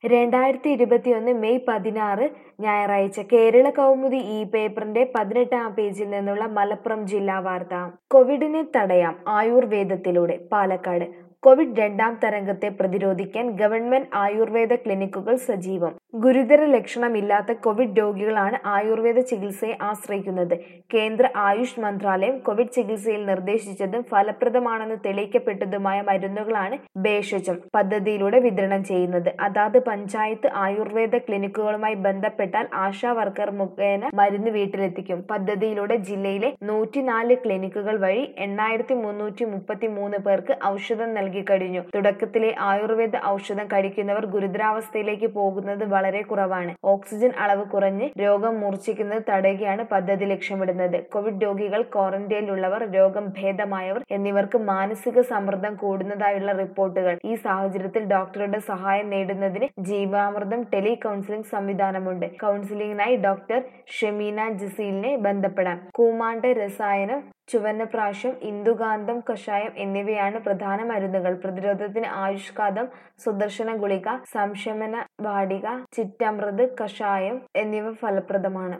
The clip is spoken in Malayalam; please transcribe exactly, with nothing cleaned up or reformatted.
രണ്ടായിരത്തി ഇരുപത്തിയൊന്ന് മെയ് പതിനാറ് ഞായറാഴ്ച കേരള കൗമുദി ഈ പേപ്പറിന്റെ പതിനെട്ടാം പേജിൽ നിന്നുള്ള മലപ്പുറം ജില്ലാ വാർത്ത. കോവിഡിനെ തടയാം ആയുർവേദത്തിലൂടെ. പാലക്കാട് കോവിഡ് രണ്ടാം തരംഗത്തെ പ്രതിരോധിക്കാൻ ഗവൺമെന്റ് ആയുർവേദ ക്ലിനിക്കുകൾ സജീവം. ഗുരുതര ലക്ഷണമില്ലാത്ത കോവിഡ് രോഗികളാണ് ആയുർവേദ ചികിത്സയെ ആശ്രയിക്കുന്നത്. കേന്ദ്ര ആയുഷ് മന്ത്രാലയം കോവിഡ് ചികിത്സയിൽ നിർദ്ദേശിച്ചതും ഫലപ്രദമാണെന്ന് തെളിയിക്കപ്പെട്ടതുമായ മരുന്നുകളാണ് ഭേഷജം പദ്ധതിയിലൂടെ വിതരണം ചെയ്യുന്നത്. അതാത് പഞ്ചായത്ത് ആയുർവേദ ക്ലിനിക്കുകളുമായി ബന്ധപ്പെട്ടാൽ ആശാ വർക്കർ മുഖേന മരുന്ന് വീട്ടിലെത്തിക്കും. പദ്ധതിയിലൂടെ ജില്ലയിലെ നൂറ്റിനാല് ക്ലിനിക്കുകൾ വഴി എണ്ണായിരത്തി മുന്നൂറ്റി മുപ്പത്തി മൂന്ന് പേർക്ക് ഔഷധം നൽകി കഴിഞ്ഞു. തുടക്കത്തിലെ ആയുർവേദ ഔഷധം കഴിക്കുന്നവർ ഗുരുതരാവസ്ഥയിലേക്ക് പോകുന്നത് വളരെ കുറവാണ്. ഓക്സിജൻ അളവ് കുറഞ്ഞ് രോഗം മൂർച്ഛിക്കുന്നത് തടയുകയാണ് പദ്ധതി ലക്ഷ്യമിടുന്നത്. കോവിഡ് രോഗികൾ, ക്വാറന്റൈനിലുള്ളവർ, രോഗം ഭേദമായവർ എന്നിവർക്ക് മാനസിക സമ്മർദ്ദം കൂടുന്നതായുള്ള റിപ്പോർട്ടുകൾ. ഈ സാഹചര്യത്തിൽ ഡോക്ടറുടെ സഹായം നേടുന്നതിന് ജീവാമൃതം ടെലി കൗൺസിലിംഗ് സംവിധാനമുണ്ട്. കൗൺസിലിംഗിനായി ഡോക്ടർ ഷെമീന ജസീലിനെ ബന്ധപ്പെടാം. കൂമാണ്ട രസായനം, ചുവന്നപ്രാശം, ഇന്ദുകാന്തം കഷായം എന്നിവയാണ് പ്രധാന മരുന്നുകൾ. പ്രതിരോധത്തിന് ആയുഷ്കാതം, സുദർശന ഗുളിക, സംശമന വാടിക, ചിറ്റമൃത് കഷായം എന്നിവ ഫലപ്രദമാണ്.